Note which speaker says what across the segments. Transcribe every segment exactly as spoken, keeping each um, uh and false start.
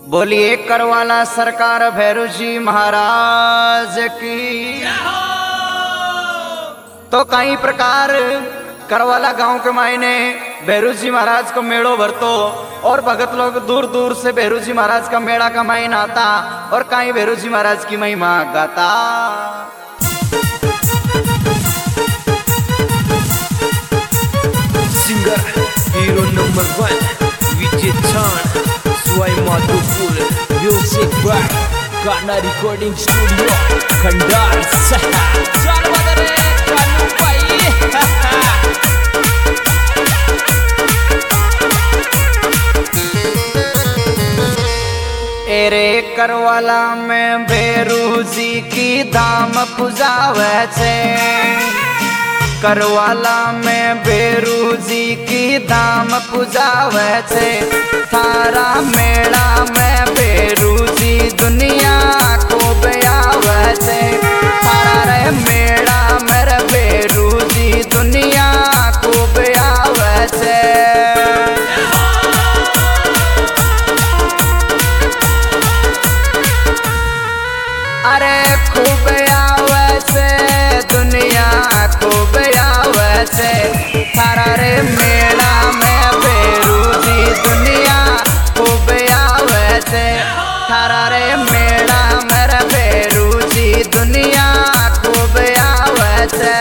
Speaker 1: बोलिए करवाला सरकार भैरू जी महाराज की। तो कई प्रकार करवाला गांव के मायने भैरू जी महाराज को मेड़ो भरतो और भगत लोग दूर दूर से भैरू जी महाराज का मेड़ा का मायन आता और कई भैरू जी महाराज की महिमा गाता।
Speaker 2: Singer hero number one Vijay छान सुई माधोपुर म्यूजिक बाय गाना रिकॉर्डिंग स्टूडियो खंडार चल बदरे कानू भाई।
Speaker 1: एरे करवाला में भैरू जी की धाम पुजावे छे। करवाला में भैरू जी की धाम पुजावे छे। थारा मेला में भैरू जी दुनिया को बयावे छे। थारा रे मेला मेरे भैरू जी दुनिया को बयावे छे। अरे खूब आवे से दुनिया खूब आवे से। थारा रे मेला में भैरू जी दुनिया खूब आवे से। थारा रे मेला मेरे भैरू जी दुनिया खूब आवे से।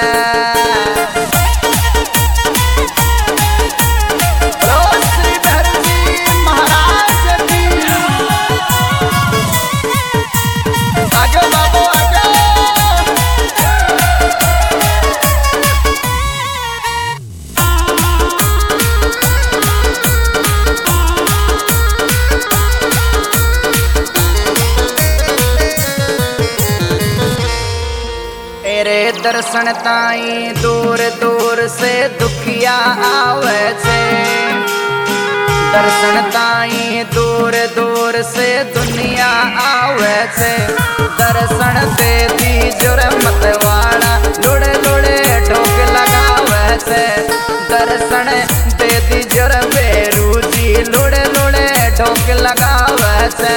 Speaker 1: दर्शन ताई दूर दूर से दुखिया आवे छे। दर्शन ताई दूर दूर से दुनिया आवे छे। दर्शन दे दी जोर मतवाड़ा लुड़े लुड़े ढोक लगावे छे। दर्शन दे दी जोर भैरू जी लुड़े लुड़े ढोक लगावे छे।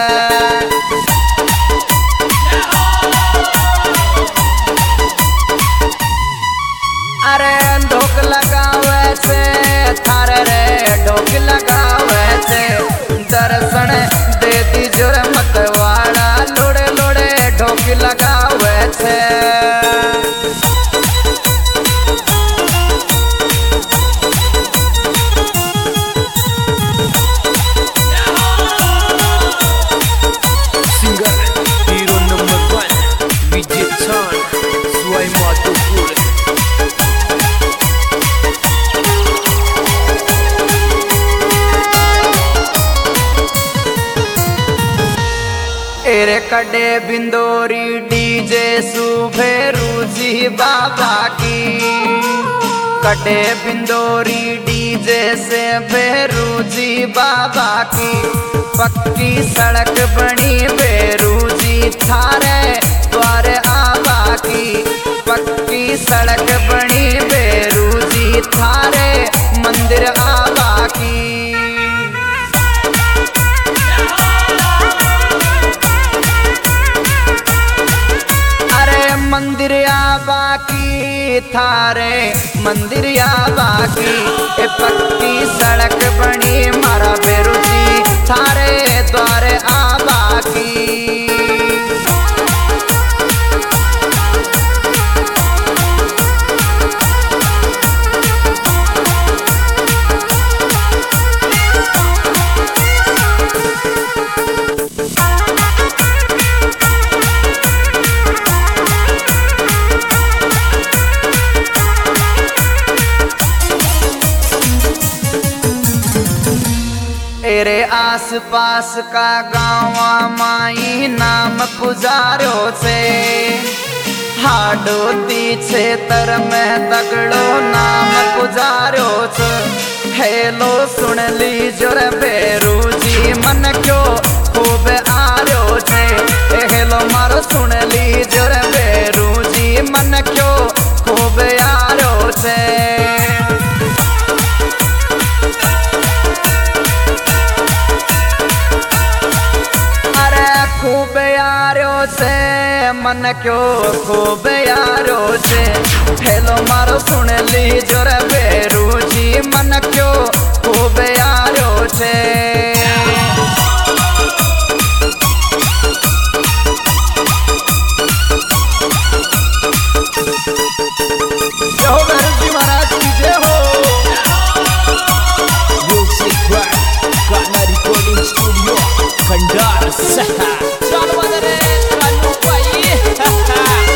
Speaker 1: अरे ढोक लगावे से थारे रे ढोक लगावे से। दर्शन दे दी जोर मतवाड़ा लोड़े लोड़े ढोक लगावे से।
Speaker 2: Singer hero number one Vijay छान सुई माधोपुर।
Speaker 1: एरे कड़े बिंदोरी डीजे सु भैरू जी बाबा की। कड़े बिंदोरी डीजे से भैरू जी बाबा की। पक्की सड़क बनी भैरू जी थारे द्वार आबा की। पक्की सड़क बनी भैरू जी थारे मंदिर आबा की। मंदिर आबा की थारे मंदिर आबा की। ए पक्की सड़क बनी मारा भैरू जी थारे द्वार आबा की। तेरे आस पास का गाँवा माई नाम पुजारो से। हाडो तीछे तर में तगड़ो नाम पुजारो छ। हेलो सुन ली जोर भैरू जी मन क्यों खूब आरो छे। हेलो मारो सुन ली जोर भैरू जी मन क्यों खूब आरो छे। खूब यारो से मन क्यों खूब यारो से हेलो मारो सुन ली जोर बेरू जी मन क्यों खूब यारो से जय हो बेरू जी महाराज की जय हो।
Speaker 2: Music Rack Ghana Recording Studio Kandar Saha चल बदरे कानू भाई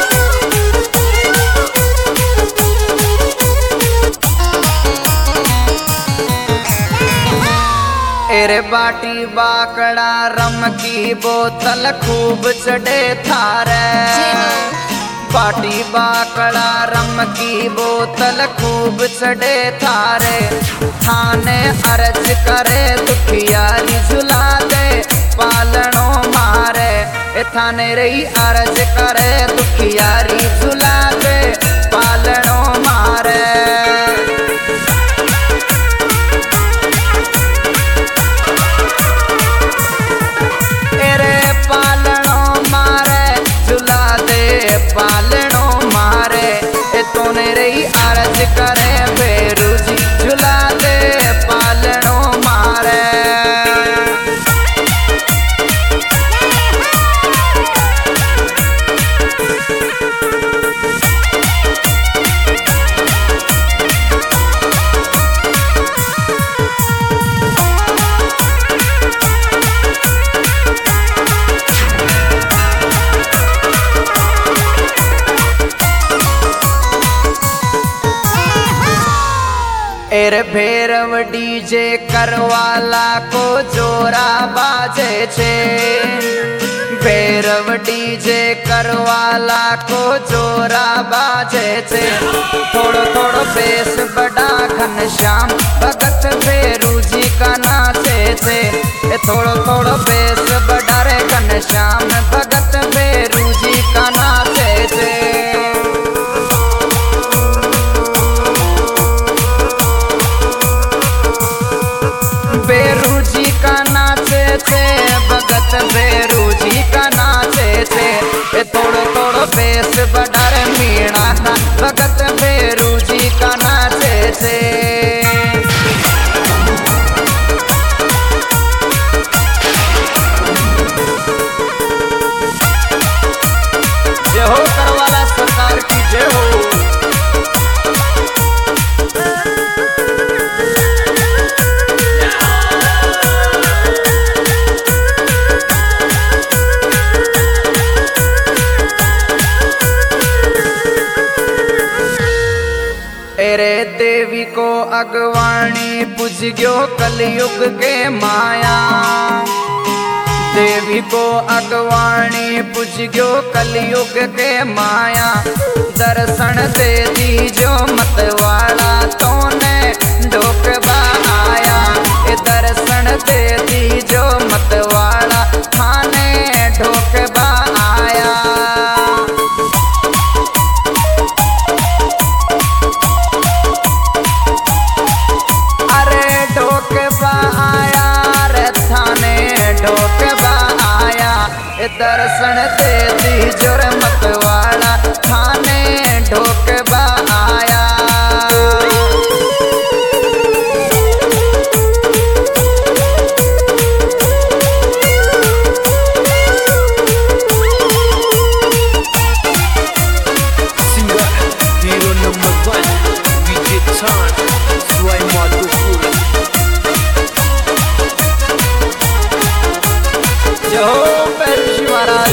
Speaker 1: एरे बाटी बाकड़ा रम की बोतल खूब चढ़े थारे बाटी बाकड़ा रम की बोतल खूब चढ़े थारे थाने अर्ज करे दुखियारी झुला दे पालनो मारे ए थाने रही अर्ज करे दुखियारी झुला दे पालनो मारे पालनो मारे ए तोने रही अर्ज करे बेरू जी झुला दे पालनो मारे एर भैरव डीजे करवाला को जोरा बाजे छे भैरव डीजे करवाला को जोरा बाजे छे थोड़ो थोड़ो बेस बड़ा घनश्याम भगत भैरू जी का नाचे छे थोड़ो थोड़ो बेस बड़ा रे घनश्याम भगत भैरू जी का नाचे छे बेरू जी का नाचे थे भगत बेरू जी का नाचे थे थोड़ो थोड़ो बेस बडर मीणा का भगत बेरू जी का नाचे थे जय हो करवाला सरकार की जय हो। एरे देवी को अगवाणी पूज गयो कलयुग के माया देवी को अगवाणी पूज गयो कलयुग के माया दर्शन दे दी जो मतवाला तोने ढोकबा आया ए दर्शन दे दी जो मतवाला थाने ढोकबा आया दर्शन दे दी जोर मतवाला थाने ढोकबा आया
Speaker 2: Singer Hero number one Vijay Chan Swai Madhupur
Speaker 1: जो बेरू महाराज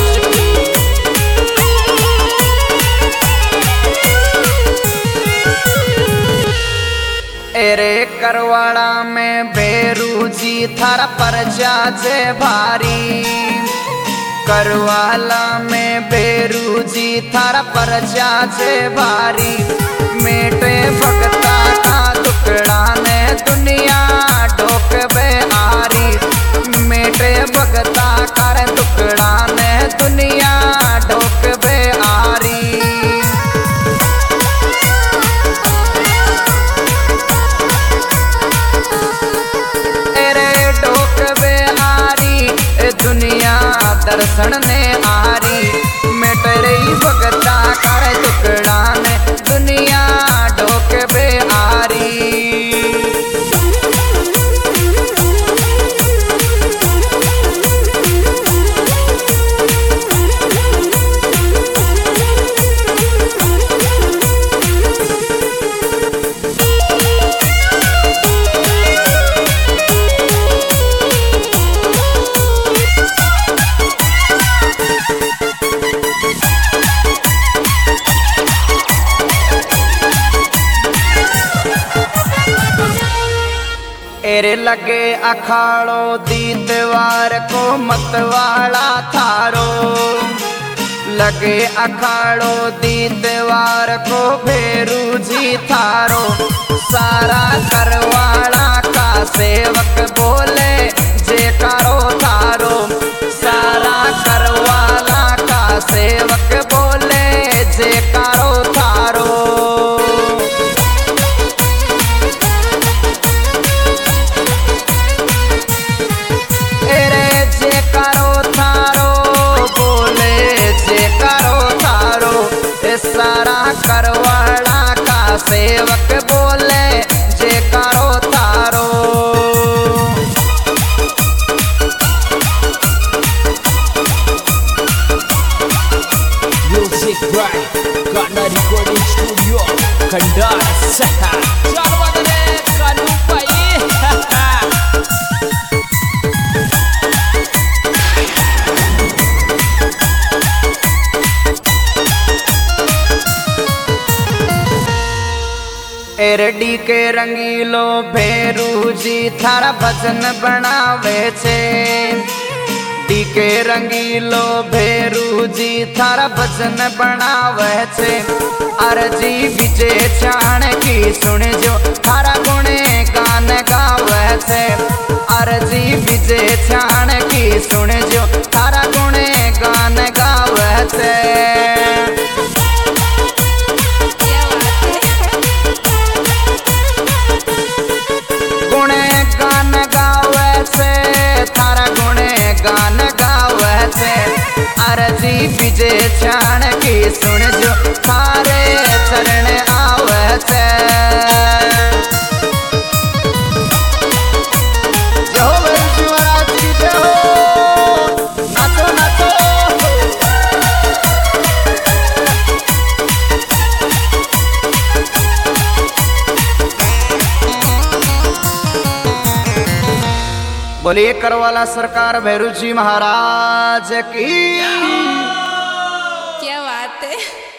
Speaker 1: एरे करवाड़ा में बेरू जी थारा परजा जे भारी करवाला में बेरू जी थारा परजा जे भारी मेटे भगता का टुकड़ा ने दुनिया ढोकबे आरी मेटे भगता कर टुकड़ा ने दुनिया ढोकबे आरी दर्शन ने आरी मेट रही भगता कर टुकड़ा ने दुनिया ढोक बे आरी। एरे लगे अखाड़ो दीदवार को मतवाला थारो लगे अखाड़ो दीदवार को भेरू जी थारो सारा करवाड़ा का सेवक बोले जे करो थारो सारा करवाला का सेवक बोले जे करो थारो। सारा करवाड़ा का सेवक बोले जे करो थारो।
Speaker 2: Music right, Ghana Recording Studio, Kandar Seha. Chal badane kanu pai.
Speaker 1: एरडी के रंगीलो भेरू जी थारा भजन बनावे छे डी के रंगीलो भेरू जी थारा भजन बनावे छे अरजी विजय चाण की सुन जो थारा गुणे गान गावे छे अरजी विजय चाण की सुन जो थारा गुणे गान गावे छे। अरजी विजय चाण की सुन जो थारे चरण आवे से जो शिवराज की जय हो नाचो नाचो। बोलिए करवाला सरकार भैरू जी महाराज की।
Speaker 3: क्या बात है।